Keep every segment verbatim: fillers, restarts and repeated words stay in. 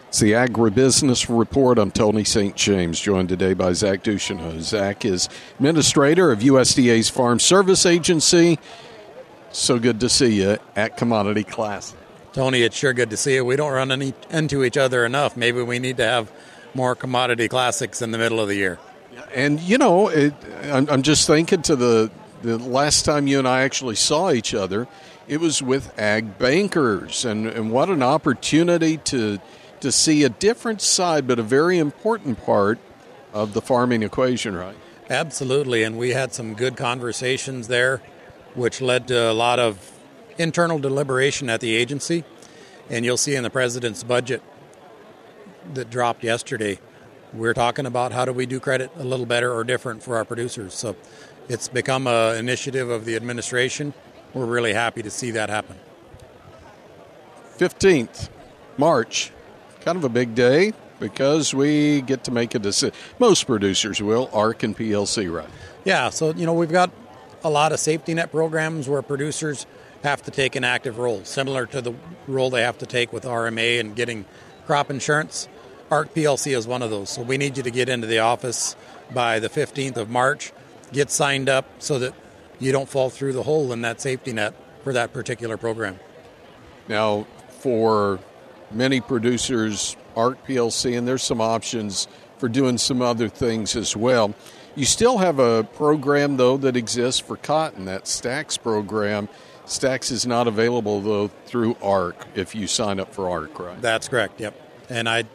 It's the Agribusiness Report. I'm Tony Saint James, joined today by Zach Ducheneau. Zach is administrator of U S D A's Farm Service Agency. So good to see you at Commodity Classic. Tony, it's sure good to see you. We don't run any, into each other enough. Maybe we need to have more Commodity Classics in the middle of the year. And, you know, it, I'm, I'm just thinking to the, the last time you and I actually saw each other, it was with Ag Bankers. And, and what an opportunity to to see a different side, but a very important part of the farming equation, right? Absolutely, and we had some good conversations there, which led to a lot of internal deliberation at the agency. And you'll see in the president's budget that dropped yesterday, we're talking about how do we do credit a little better or different for our producers. So it's become an initiative of the administration. We're really happy to see that happen. fifteenth, March. Kind of a big day because we get to make a decision. Most producers will, A R C and P L C, right? Yeah, so, you know, we've got a lot of safety net programs where producers have to take an active role, similar to the role they have to take with R M A and getting crop insurance. A R C P L C is one of those. So we need you to get into the office by the fifteenth of March, get signed up so that you don't fall through the hole in that safety net for that particular program. Now, for many producers, A R C P L C, and there's some options for doing some other things as well. You still have a program, though, that exists for cotton, that STAX program. STAX is not available, though, through A R C if you sign up for A R C, right? That's correct, yep. And I,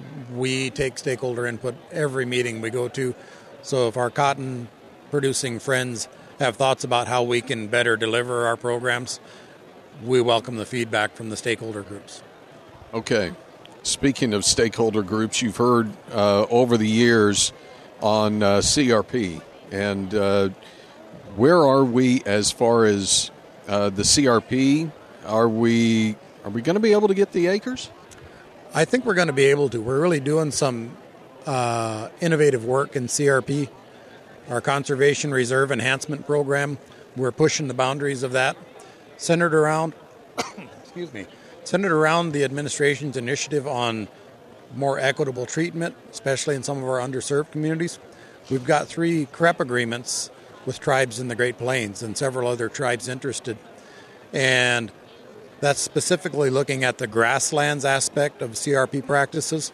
we take stakeholder input every meeting we go to. So if our cotton producing friends have thoughts about how we can better deliver our programs, we welcome the feedback from the stakeholder groups. Okay. Speaking of stakeholder groups, you've heard uh, over the years on uh, C R P. And uh, where are we as far as uh, the C R P? Are we are we going to be able to get the acres? I think we're going to be able to. We're really doing some uh, innovative work in C R P. Our Conservation Reserve Enhancement Program, we're pushing the boundaries of that, centered around, excuse me, centered around the administration's initiative on more equitable treatment, especially in some of our underserved communities. We've got three C R E P agreements with tribes in the Great Plains and several other tribes interested. And that's specifically looking at the grasslands aspect of C R P practices.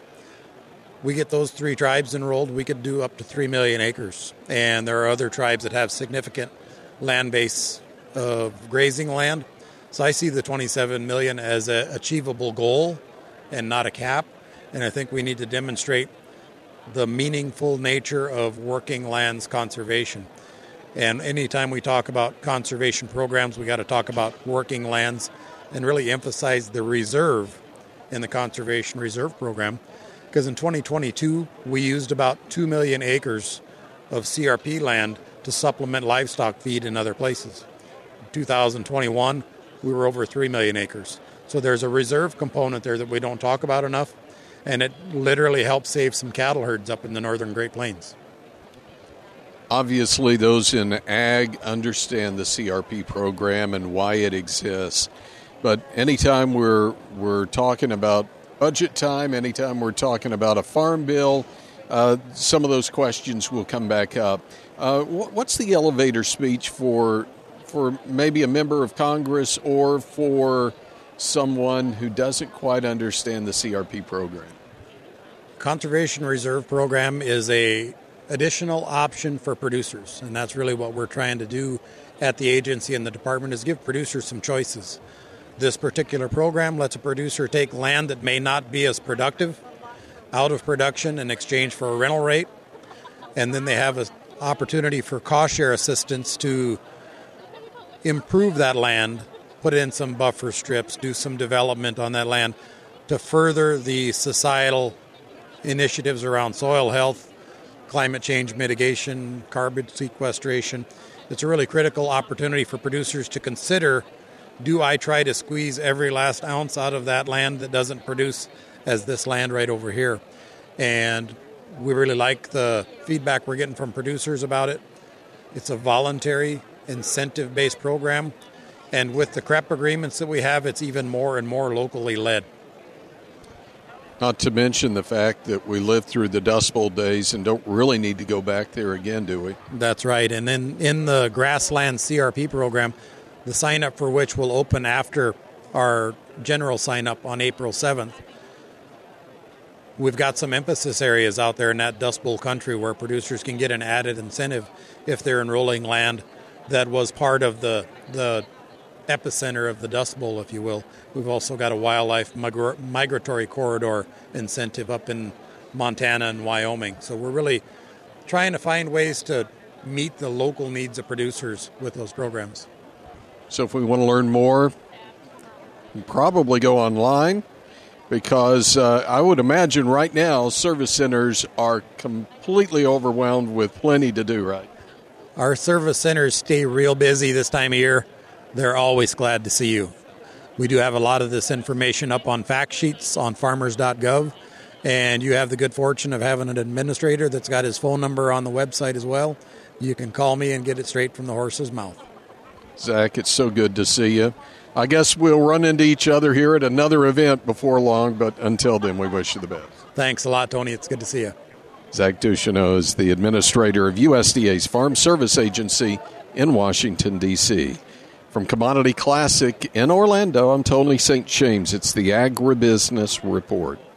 We get those three tribes enrolled, we could do up to three million acres. And there are other tribes that have significant land base of grazing land. So I see the twenty-seven million as an achievable goal and not a cap. And I think we need to demonstrate the meaningful nature of working lands conservation. And anytime we talk about conservation programs, we got to talk about working lands and really emphasize the reserve in the Conservation Reserve Program. Because in twenty twenty-two, we used about two million acres of C R P land to supplement livestock feed in other places. In two thousand twenty-one, we were over three million acres. So there's a reserve component there that we don't talk about enough, and it literally helps save some cattle herds up in the northern Great Plains. Obviously, those in ag understand the C R P program and why it exists. But anytime we're we're talking about budget time, anytime we're talking about a farm bill, uh, some of those questions will come back up. Uh, what's the elevator speech for for maybe a member of Congress or for someone who doesn't quite understand the C R P program? Conservation Reserve Program is a additional option for producers, and that's really what we're trying to do at the agency and the department, is give producers some choices. This particular program lets a producer take land that may not be as productive out of production in exchange for a rental rate, and then they have an opportunity for cost share assistance to improve that land, put in some buffer strips, do some development on that land to further the societal initiatives around soil health, climate change mitigation, carbon sequestration. It's a really critical opportunity for producers to consider, do I try to squeeze every last ounce out of that land that doesn't produce as this land right over here? And we really like the feedback we're getting from producers about it. It's a voluntary, incentive-based program. And with the C R E P agreements that we have, it's even more and more locally led. Not to mention the fact that we lived through the Dust Bowl days and don't really need to go back there again, do we? That's right. And then in the Grassland C R P program, the sign-up for which will open after our general sign-up on April seventh, we've got some emphasis areas out there in that Dust Bowl country where producers can get an added incentive if they're enrolling land that was part of the the epicenter of the Dust Bowl, if you will. We've also got a wildlife migra- migratory corridor incentive up in Montana and Wyoming. So we're really trying to find ways to meet the local needs of producers with those programs. So if we want to learn more, we probably go online, because uh, I would imagine right now service centers are completely overwhelmed with plenty to do, right? Our service centers stay real busy this time of year. They're always glad to see you. We do have a lot of this information up on fact sheets on farmers dot gov, and you have the good fortune of having an administrator that's got his phone number on the website as well. You can call me and get it straight from the horse's mouth. Zach, it's so good to see you. I guess we'll run into each other here at another event before long, but until then, we wish you the best. Thanks a lot, Tony. It's good to see you. Zach Ducheneau is the administrator of U S D A's Farm Service Agency in Washington, D C From Commodity Classic in Orlando, I'm Tony Saint James. It's the Agribusiness Report.